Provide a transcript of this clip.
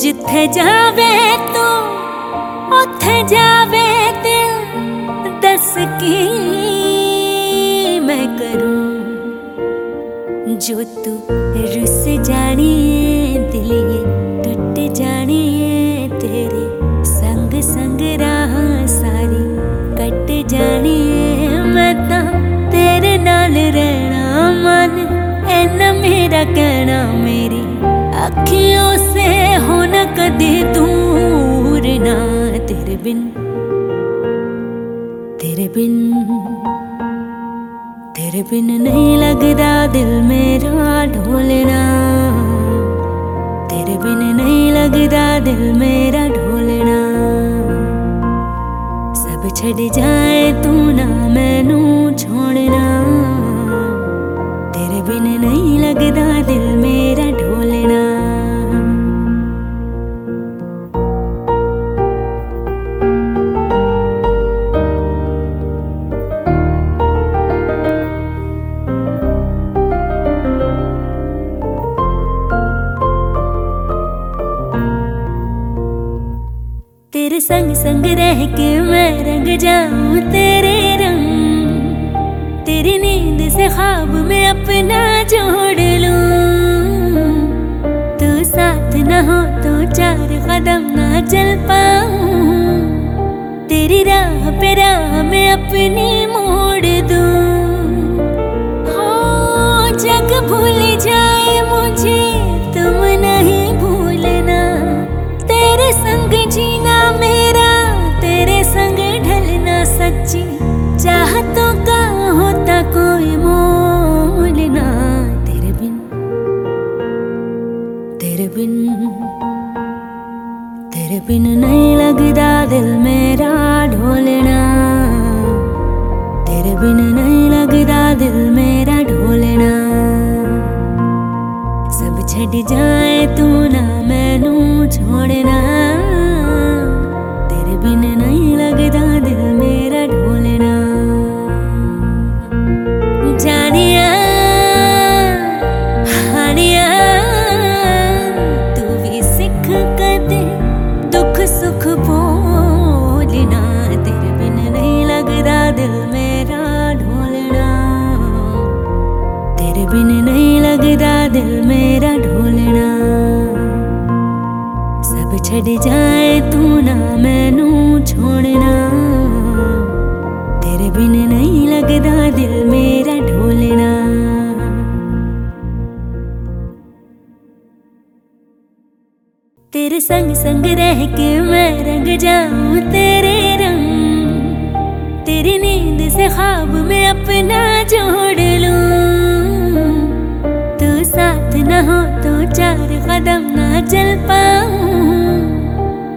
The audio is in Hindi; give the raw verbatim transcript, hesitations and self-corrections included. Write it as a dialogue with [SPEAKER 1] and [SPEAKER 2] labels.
[SPEAKER 1] जिथे जावे तू उथे जावे दिल, दस की मैं करूं जो तू रुस जानी दिल ये टूट जानी है, तेरे संग संग राह सारी कट जानी है। मैं तां तेरे नाल रहना मन ऐना मेरा कहना, मेरी अखियों से हो न कदे दूर ना, तेरे बिन तेरे बिन तेरे बिन नहीं लगदा दिल मेरा ढोलना, तेरे बिन नहीं लगदा दिल मेरा ढोलना। सब छड़ जाए तू ना मैनू छोड़ना, तेरे बिन नहीं लगदा दिल मेरा ढोलना। तेरे संग संग रह के मैं रंग जाऊं तेरे रंग, तेरी नींद से ख्वाब में अपना जोड़ लूं। तू साथ न हो तो चार कदम ना चल पाऊं, तेरी राह पे राह में अपनी मोड़ दूं। हो जग भूल जाए मुझे तुम नहीं भूलना, तेरे संग जीना मेरा तेरे संग ढलना। सच्ची चाहतों का होता कोई मोल ना, तेरे बिन तेरे बिन तेरे बिन नहीं लगदा दिल मेरा ढोलना, तेरे बिन नहीं लगदा दिल मेरा ढोलना। सब छड़ जाए तू ना मैनू छोड़ना, तेरे बिन नहीं लगदा दिल मेरा ढोलना। जानिया हानिया तू भी सिख कदे दुख सुख बोलना, तेरे बिन नहीं लगदा दिल मेरा ढोलना, तेरे बिन नहीं लगदा दिल मेरा ढोलना। सब छड़ जाए तू ना मैनू छोड़ना, तेरे बिन नहीं लगदा दिल मेरा ढोलना। तेरे संग संग रह के मैं रंग जाऊं तेरे रंग, तेरी नींद से ख्वाब में अपना जोड़ लूं। तू साथ न हो तो चार कदम ना चल पा